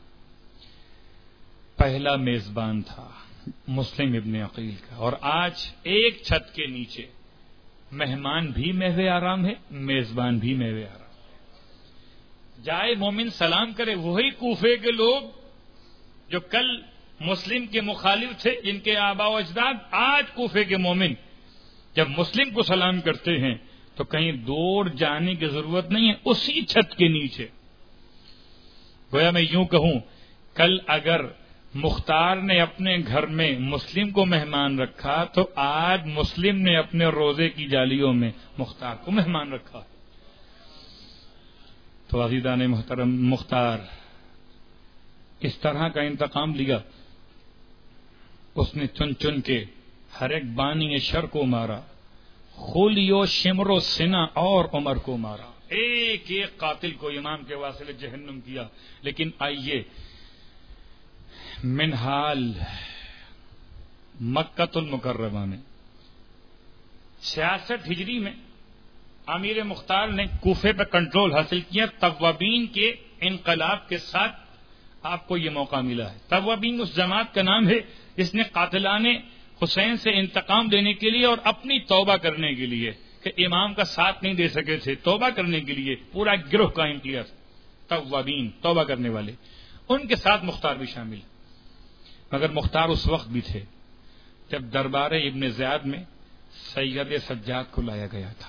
پہلا میزبان تھا مسلم ابن عقیل کا، اور آج ایک چھت کے نیچے مہمان بھی محو آرام ہے، میزبان بھی محو آرام ہے. جائے مومن سلام کرے وہی کوفے کے لوگ جو کل مسلم کے مخالف تھے، جن کے آباء و اجداد، آج کوفے کے مومن جب مسلم کو سلام کرتے ہیں تو کہیں دور جانے کی ضرورت نہیں ہے، اسی چھت کے نیچے. گویا میں یوں کہوں، کل اگر مختار نے اپنے گھر میں مسلم کو مہمان رکھا تو آج مسلم نے اپنے روزے کی جالیوں میں مختار کو مہمان رکھا. تو عزیزان محترم، مختار اس طرح کا انتقام لیا. اس نے چن چن کے ہر ایک بانی شر کو مارا، خولیو شمرو سنا اور عمر کو مارا. ایک ایک قاتل کو امام کے واسطے جہنم کیا. لیکن آئیے منحال مکۃ المکرمہ میں 66 ہجری میں امیر مختار نے کوفے پر کنٹرول حاصل کیا. توابین کے انقلاب کے ساتھ آپ کو یہ موقع ملا ہے. توابین اس جماعت کا نام ہے جس نے قاتلان حسین سے انتقام لینے کے لیے اور اپنی توبہ کرنے کے لیے کہ امام کا ساتھ نہیں دے سکے تھے، توبہ کرنے کے لیے پورا گروہ قائم کیا. توابین، توبہ کرنے والے، ان کے ساتھ مختار بھی شامل. مگر مختار اس وقت بھی تھے جب دربار ابن زیاد میں سید سجاد کو لایا گیا تھا.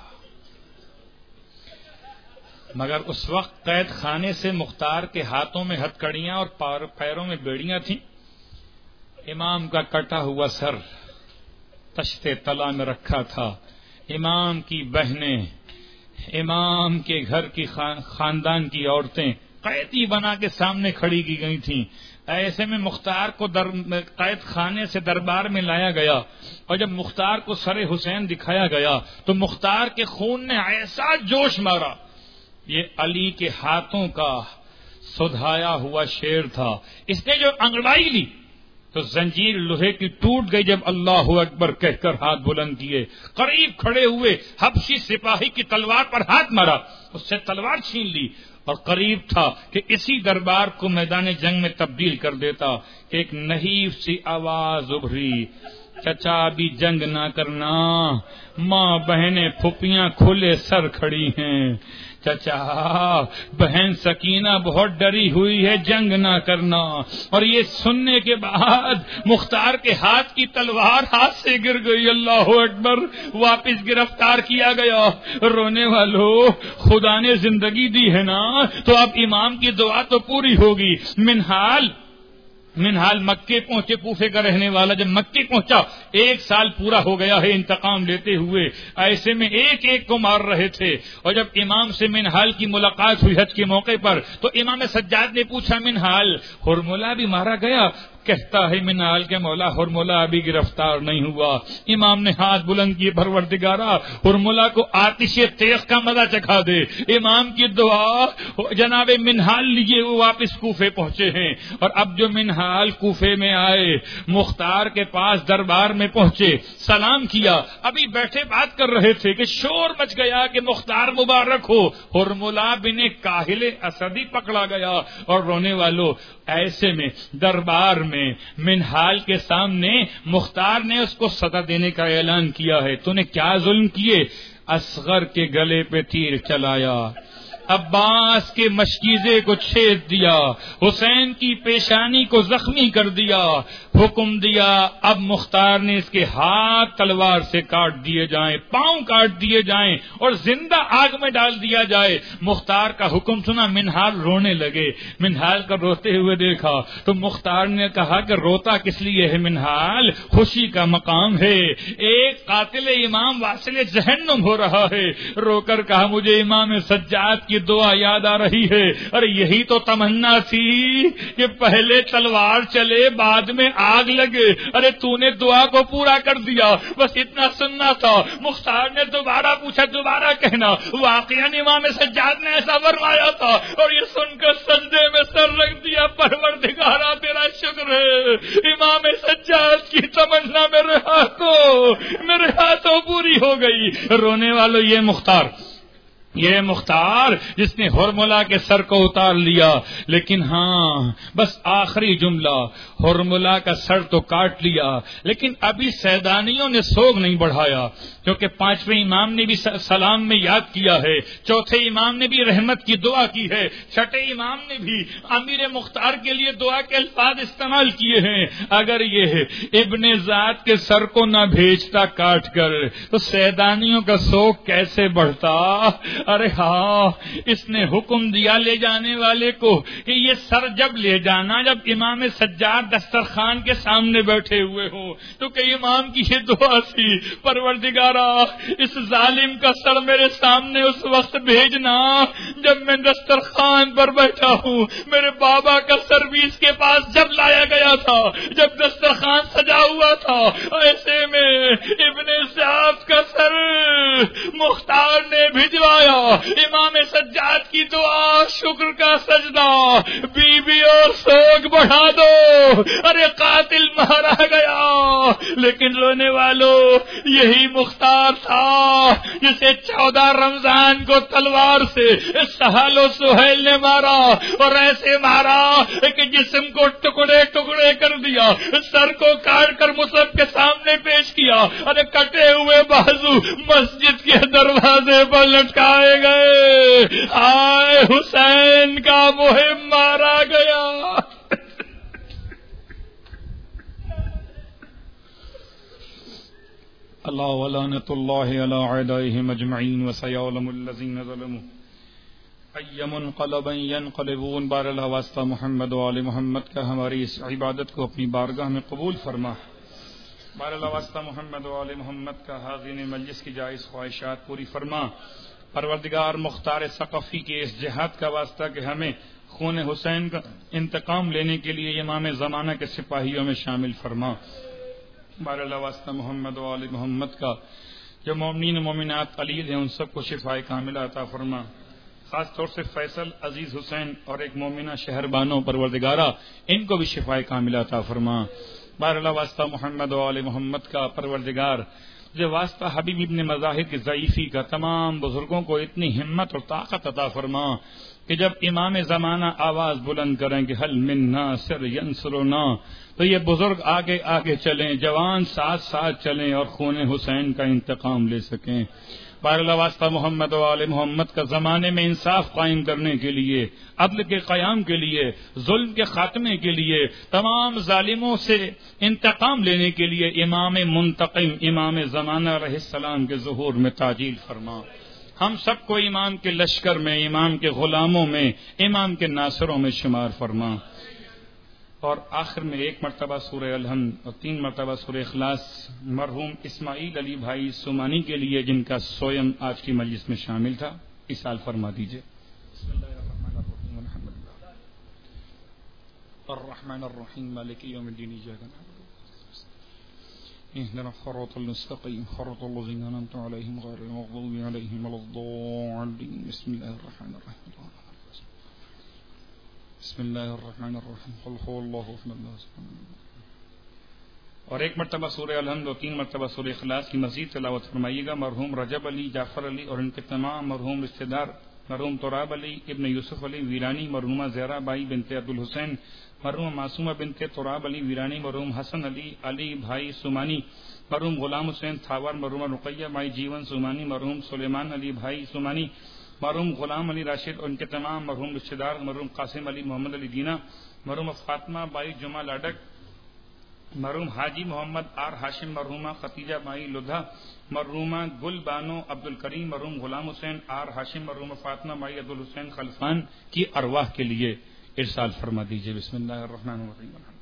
مگر اس وقت قید خانے سے مختار کے ہاتھوں میں ہتکڑیاں اور پیروں میں بیڑیاں تھیں. امام کا کٹا ہوا سر تشتے تلا میں رکھا تھا. امام کی بہنیں، امام کے گھر کی خاندان کی عورتیں قیدی بنا کے سامنے کھڑی کی گئی تھیں. ایسے میں مختار کو قید خانے سے دربار میں لایا گیا، اور جب مختار کو سر حسین دکھایا گیا تو مختار کے خون نے ایسا جوش مارا. یہ علی کے ہاتھوں کا سدھایا ہوا شیر تھا. اس نے جو انگڑائی لی تو زنجیر لوہے کی ٹوٹ گئی جب اللہ اکبر کہہ کر ہاتھ بلند کیے. قریب کھڑے ہوئے حبشی سپاہی کی تلوار پر ہاتھ مارا, اس سے تلوار چھین لی, اور قریب تھا کہ اسی دربار کو میدان جنگ میں تبدیل کر دیتا کہ ایک نحیف سی آواز ابھری, چچا ابھی جنگ نہ کرنا, ماں بہنیں پھپھیاں کھلے سر کھڑی ہیں, چچا بہن سکینہ بہت ڈری ہوئی ہے, جنگ نہ کرنا. اور یہ سننے کے بعد مختار کے ہاتھ کی تلوار ہاتھ سے گر گئی. اللہ اکبر, واپس گرفتار کیا گیا. رونے والوں, خدا نے زندگی دی ہے نا تو اب امام کی دعا تو پوری ہوگی. منہال مکے پہنچے, کوفے کا رہنے والا. جب مکے پہنچا 1 سال پورا ہو گیا ہے انتقام لیتے ہوئے, ایسے میں ایک ایک کو مار رہے تھے. اور جب امام سے منہال کی ملاقات ہوئی حج کے موقع پر تو امام سجاد نے پوچھا, منہال ہرملا بھی مارا گیا؟ کہتا ہے منہال کے مولا ہرملا ابھی گرفتار نہیں ہوا. امام نے ہاتھ بلند کیے, پروردگارا ہرملا کو آتش تیغ کا مزہ چکھا دے. امام کی دعا, جناب منہال لیے وہ واپس کوفے پہنچے ہیں. اور اب جو منہال کوفے میں آئے, مختار کے پاس دربار میں پہنچے, سلام کیا, ابھی بیٹھے بات کر رہے تھے کہ شور مچ گیا کہ مختار مبارک ہو. ہرملا بن کاہل اسدی پکڑا گیا. اور رونے والوں, ایسے میں دربار میں منہال کے سامنے مختار نے اس کو سزا دینے کا اعلان کیا ہے. تو نے کیا ظلم کیے؟ اصغر کے گلے پہ تیر چلایا, عباس کے مشکیزے کو چھید دیا, حسین کی پیشانی کو زخمی کر دیا, حکم دیا اب مختار نے اس کے ہاتھ تلوار سے کاٹ دیے جائیں, پاؤں کاٹ دیے جائیں اور زندہ آگ میں ڈال دیا جائے. مختار کا حکم سنا, منہال رونے لگے. منہال کا روتے ہوئے دیکھا تو مختار نے کہا کہ روتا کس لیے ہے منہال, خوشی کا مقام ہے, ایک قاتل امام واصل جہنم ہو رہا ہے. رو کر کہا مجھے امام سجاد کی دعا یاد آ رہی ہے. ارے یہی تو تمنا تھی کہ پہلے تلوار چلے بعد میں آگ لگے. ارے تو نے دعا کو پورا کر دیا, بس اتنا سننا تھا. مختار نے دوبارہ پوچھا, دوبارہ کہنا. واقعا امام سجاد نے ایسا فرمایا تھا. اور یہ سن کر سجدے میں سر رکھ دیا, پروردگارا تیرا شکر ہے, امام سجاد کی تمنا میرے ہاتھوں پوری ہو گئی. رونے والوں, یہ مختار جس نے ہرملا کے سر کو اتار لیا, لیکن ہاں بس آخری جملہ, ہرملا کا سر تو کاٹ لیا لیکن ابھی سیدانیوں نے سوگ نہیں بڑھایا, کیونکہ 5ویں امام نے بھی سلام میں یاد کیا ہے, 4تھے امام نے بھی رحمت کی دعا کی ہے, 6ٹھے امام نے بھی امیر مختار کے لیے دعا کے الفاظ استعمال کیے ہیں. اگر یہ ابن ذات کے سر کو نہ بھیجتا کاٹ کر تو سیدانیوں کا سوگ کیسے بڑھتا. ارے ہاں, اس نے حکم دیا لے جانے والے کو کہ یہ سر جب لے جانا جب امام سجاد دسترخوان کے سامنے بیٹھے ہوئے ہو. تو کہ امام کی یہ دعا تھی, پروردگارا اس ظالم کا سر میرے سامنے اس وقت بھیجنا جب میں دسترخوان پر بیٹھا ہوں. میرے بابا کا سر بھی اس کے پاس جب لایا گیا تھا, جب دسترخوان سجا ہوا تھا, ایسے میں ابن ذات کا سر مختار نے بھجوایا. امام سجاد کی دعا, شکر کا سجدہ, بی اور سوگ بڑھا دو. ارے قاتل مارا گیا, لیکن رونے والوں یہی مختار تھا جسے 14 رمضان کو تلوار سے سہل و سہیل نے مارا, اور ایسے مارا کہ جسم کو ٹکڑے ٹکڑے کر دیا, سر کو کاٹ کر مصحف کے سامنے پیش کیا. ارے کٹے ہوئے بازو مسجد کے دروازے پر لٹکائے گئے. آئے حسین کا مہم مارا گیا. اللہ ولعنۃ اللہ علی اعدائهم اجمعین وسیعلم الذین ظلموا ای منقلبا ینقلبون. بار اللہ واسطہ محمد و آل محمد کا ہماری اس عبادت کو اپنی بارگاہ میں قبول فرما. بار اللہ واسطہ محمد و آل محمد کا حاضرین مجلس کی جائز خواہشات پوری فرما. پروردگار مختار ثقفی کے اس جہاد کا واسطہ کہ ہمیں خون حسین کا انتقام لینے کے لیے امام زمانہ کے سپاہیوں میں شامل فرما. بار اللہ واسطہ محمد و آل محمد کا جو مومنین و مومنات علیل ہیں ان سب کو شفاء کاملہ عطا فرما. خاص طور سے فیصل عزیز حسین اور ایک مومنہ شہر بانو پروردگارہ ان کو بھی شفائے کاملہ عطا فرما. بہرحال واسطہ محمد و آل محمد کا پروردگار، جو واسطہ حبیب ابن مظاہر کی ضعیفی کا، تمام بزرگوں کو اتنی ہمت اور طاقت عطا فرما کہ جب امام زمانہ آواز بلند کریں کہ حل من ناصر ینصرنا، تو یہ بزرگ آگے آگے چلیں، جوان ساتھ ساتھ چلیں اور خون حسین کا انتقام لے سکیں. بہرحال واسطہ محمد و آل محمد کا زمانے میں انصاف قائم کرنے کے لیے، عدل کے قیام کے لیے، ظلم کے خاتمے کے لیے، تمام ظالموں سے انتقام لینے کے لیے امام منتقم امام زمانہ علیہ السلام کے ظہور میں تعجیل فرما. ہم سب کو امام کے لشکر میں، امام کے غلاموں میں، امام کے ناصروں میں شمار فرما. اور آخر میں ایک مرتبہ سورہ الحمد اور 3 مرتبہ سورہ اخلاص مرحوم اسماعیل علی بھائی سمانی کے لیے، جن کا سویم آج کی مجلس میں شامل تھا، اصال فرما دیجیے. بسم اللہ الرحمن الرحیم الحمد للہ الرحمن الرحیم مالک یوم الدین ایاک نعبد اهدنا الصراط المستقیم صراط الذین انعمت علیہم غیر المغضوب علیہم ولا الضالین. بسم اللہ الرحمن الرحیم بسم اللہ الرحمن الرحیم قل هو اللہ احد اللہ الصمد. اور ایک مرتبہ سورہ الحمد اور 3 مرتبہ سورہ اخلاص کی مزید تلاوت فرمائیے گا. مرحوم رجب علی، جعفر علی اور ان کے تمام مرحوم رشتہ دار، مرحوم تراب علی ابن یوسف علی ویرانی، مرحومہ زہرا بائی بنت عبدالحسین، مرحوم معصومہ بنت تراب علی ویرانی، مرحوم حسن علی علی بھائی سمانی، مرحوم غلام حسین تھاور، مرحومہ رقیہ بھائی جیون سمانی، مرحوم سلیمان علی بھائی سمانی، مرحوم غلام علی راشد اور ان کے تمام مرحوم رشتہ دار، مرحوم قاسم علی محمد علی دینا، مرحوم فاطمہ بائی جمعہ لاڈک، مرحوم حاجی محمد آر ہاشم، مرحومہ ختیجہ بائی لدھا، مرحومہ گل بانو عبد الکریم، مرحوم غلام حسین آر ہاشم، مرحومہ فاطمہ بائی عبد الحسین خلفان کی ارواح کے لیے ارسال فرما دیجیے. بسم اللہ الرحمن الرحیم.